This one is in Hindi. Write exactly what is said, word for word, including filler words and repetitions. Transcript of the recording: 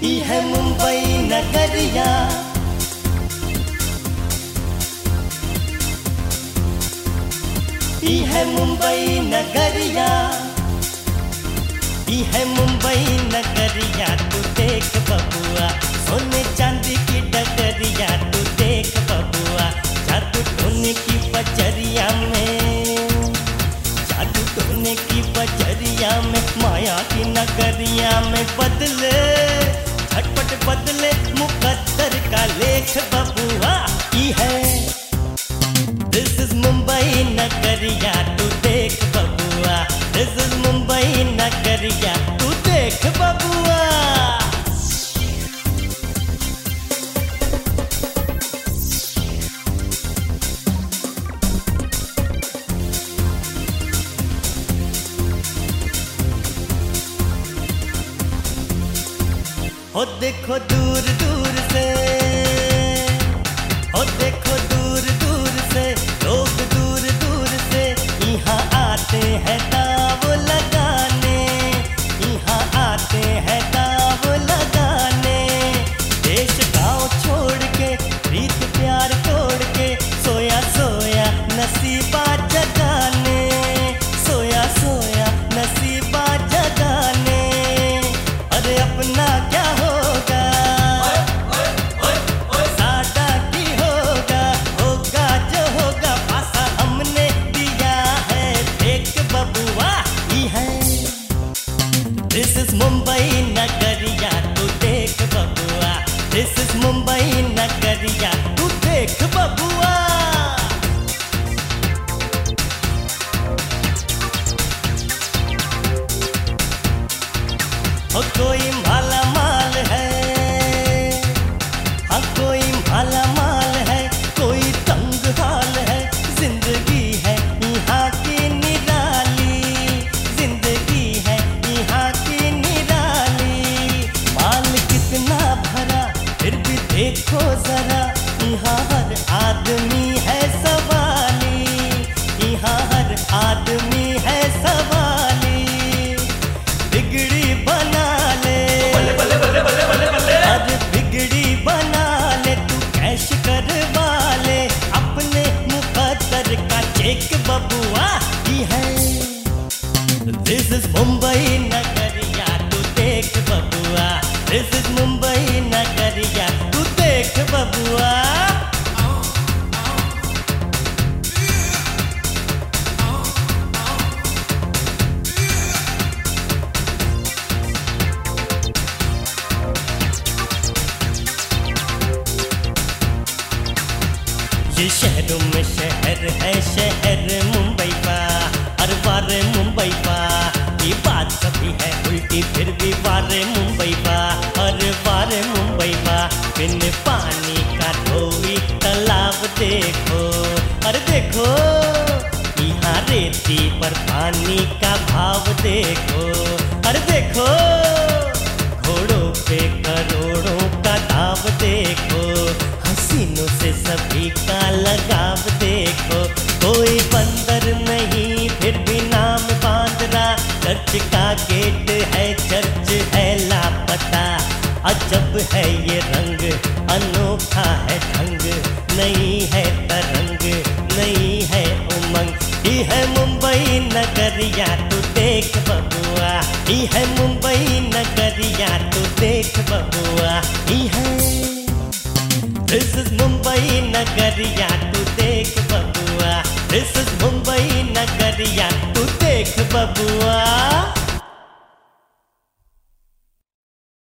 ई है मुंबई नगरिया, ई है मुंबई नगरिया, ई है मुंबई नगरिया। तू देख बबुआ सोने चांदी की डगरिया, तू देख बबुआ जादू टोने की बजरिया में, जादू टोने की बजरिया में, माया की नगरिया में बदले झटपट बदले मुकद्दर का लेख बबुआ। ई है दिस इज मुंबई नगरिया, तू देख बबुआ, दिस इज मुंबई नगरिया, तू देख बबुआ। हो देखो दूर दूर से, हो देखो दूर दूर से, लोग दूर दूर से यहाँ आते हैं दाव लगाने, यहाँ आते हैं दाव लगाने। देश गाँव छोड़ के प्रीत प्यार तोड़ के, सोया सोया नसीबा जगाने, सोया सोया नसीबा जगाने। अरे अपना क्या होगा, सादा की होगा, होगा जो होगा, पासा हमने दिया है देख बबुआ। ई है दिस इज मुंबई नगरिया, तू देख बबुआ, दिस इज मुंबई नगरिया, तू देख बबुआ। हो कोई माला माल है, हाँ कोई माला माल है, कोई तंग हाल है, जिंदगी है यहाँ की निराली, जिंदगी है यहाँ की निराली। माल कितना भरा फिर भी देखो जरा, यहाँ हर आदमी है सवाली, यहाँ हर आदमी है सवाली। बिगड़ी बना ले, अरे बिगड़ी बना ले, तू कैश करवा ले अपने मुकद्दर का चेक बबुआ। ई है दिस इज मुंबई नगरिया, तू देख बबुआ, दिस इज मुंबई नगरिया, तू देख बबुआ। ये शहरों में शहर है, शहर मुंबई का, हर बार मुंबई का। ये बात सभी है उल्टी फिर भी बारे मुंबई का, हर बार मुंबई का। बिन पानी का धोवी तालाब देखो, अरे देखो यहाँ रेती पर पानी का भाव देखो, अरे देखो घोड़ों पे करोड़ों का दाव देखो, हसीनों से सभी का लगाव देखो। कोई बंदर नहीं फिर भी नाम बांध रहा, चर्च का गेट है, चर्च है लापता। अजब है ये रंग, अनोखा है ढंग, नहीं है तरंग, नहीं है उमंग। ई है मुंबई नगरिया, तू देख बबुआ, ई है मुंबई नगरिया, तू देख बबुआ। ई है दिस इज मुंबई नगरिया, तू देख बबुआ, दिस इज मुंबई नगरिया, तू देख बबुआ।